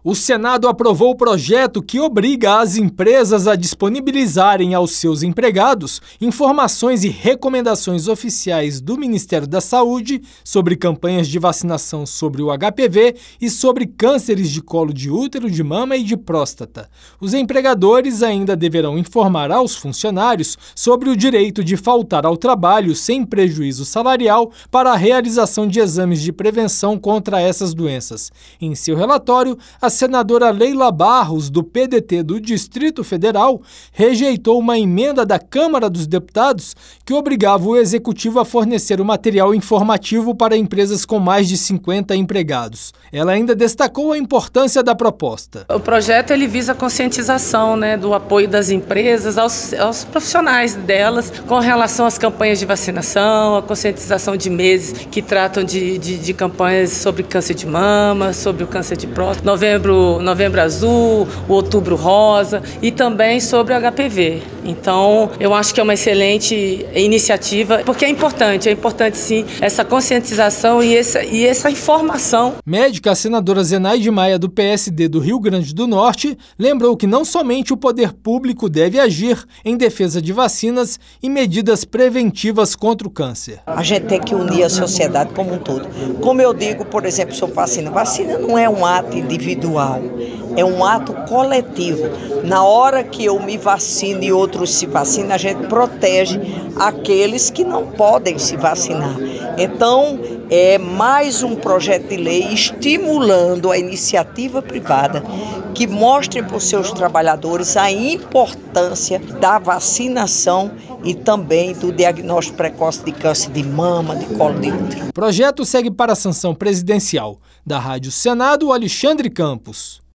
O Senado aprovou o projeto que obriga as empresas a disponibilizarem aos seus empregados informações e recomendações oficiais do Ministério da Saúde sobre campanhas de vacinação sobre o HPV e sobre cânceres de colo de útero, de mama e de próstata. Os empregadores ainda deverão informar aos funcionários sobre o direito de faltar ao trabalho sem prejuízo salarial para a realização de exames de prevenção contra essas doenças. Em seu relatório, a senadora Leila Barros, do PDT do Distrito Federal, rejeitou uma emenda da Câmara dos Deputados que obrigava o Executivo a fornecer o material informativo para empresas com mais de 50 empregados. Ela ainda destacou a importância da proposta. O projeto ele visa a conscientização, do apoio das empresas aos profissionais delas com relação às campanhas de vacinação, a conscientização de meses que tratam de campanhas sobre câncer de mama, sobre o câncer de próstata, Novembro Azul, o Outubro Rosa e também sobre o HPV. Então, eu acho que é uma excelente iniciativa, porque é importante sim essa conscientização e essa informação. Médica, a senadora Zenaide Maia, do PSD do Rio Grande do Norte, lembrou que não somente o poder público deve agir em defesa de vacinas e medidas preventivas contra o câncer. A gente tem que unir a sociedade como um todo. Como eu digo, por exemplo, sobre vacina. Vacina não é um ato individual, é um ato coletivo. Na hora que eu me vacino e outros se vacinam, a gente protege aqueles que não podem se vacinar. Então, é mais um projeto de lei estimulando a iniciativa privada que mostre para os seus trabalhadores a importância da vacinação e também do diagnóstico precoce de câncer de mama, de colo de útero. O projeto segue para a sanção presidencial. Da Rádio Senado, Alexandre Campos.